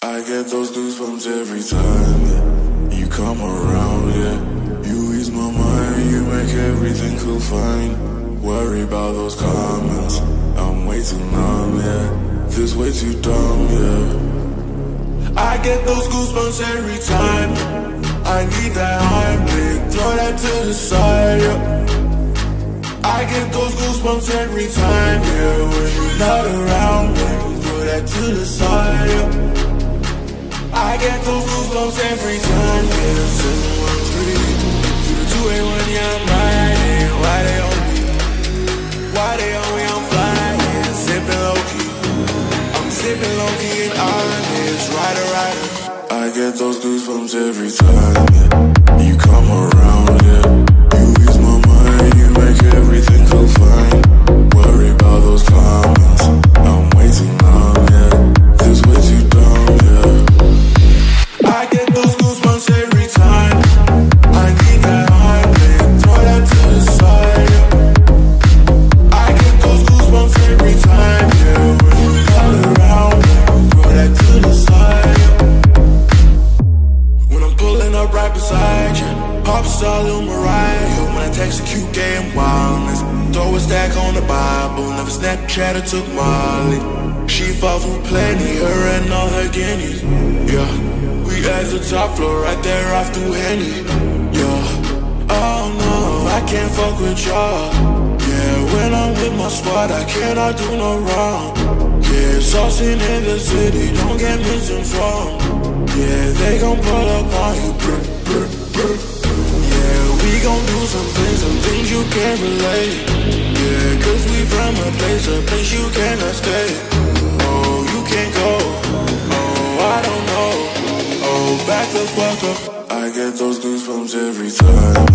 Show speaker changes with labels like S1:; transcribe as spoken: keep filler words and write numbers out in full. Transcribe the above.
S1: I get those goosebumps every time, yeah. You come around, yeah. You ease my mind, you make everything feel fine. Worry about those comments, I'm way too numb, yeah. This way too dumb, yeah. I get those goosebumps every time. I need that Heimlich, throw that to the side, yeah. I get those goosebumps every time, yeah. When you're not around, baby, throw that to the side, yeah. I get those goosebumps every time, yeah. seven one three, through the two eight one, yeah, I'm riding. Why they on me? Why they on me? I'm flying, yeah. Sipping low-key, I'm sipping low-key and honest. Rider, rider. I get those goosebumps every time, yeah. You come around, yeah. You ease my mind, you make everything feel fine. Worry about those comments, I'm way too numb, yeah. This way too dumb, yeah. I get those goosebumps every time. I need that Heimlich, throw that to the side, yeah. I get those goosebumps every time, yeah. When you're not around, yeah. Throw that to the side, yeah. When I'm pulling up right beside you, pop star Lil Mariah, yeah. When I text a cute game wildness, throw a stack on the Bible, never Snapchat or took Molly. She fought for plenty, her and all her guineas, yeah. We at the top floor, right there off through Henny, yeah. Oh no, I can't fuck with y'all, yeah. When I'm with my squad, I cannot do no wrong, yeah. Saucing in the city, don't get misinformed, yeah. They gon' pull up on you, brr, brr, brr. Yeah, we gon' do some things, some things you can't relate, yeah. Cause we from a place, a place you cannot stay. Oh, you can't go, oh, I don't know. Oh, back the fuck up. I get those goosebumps every time.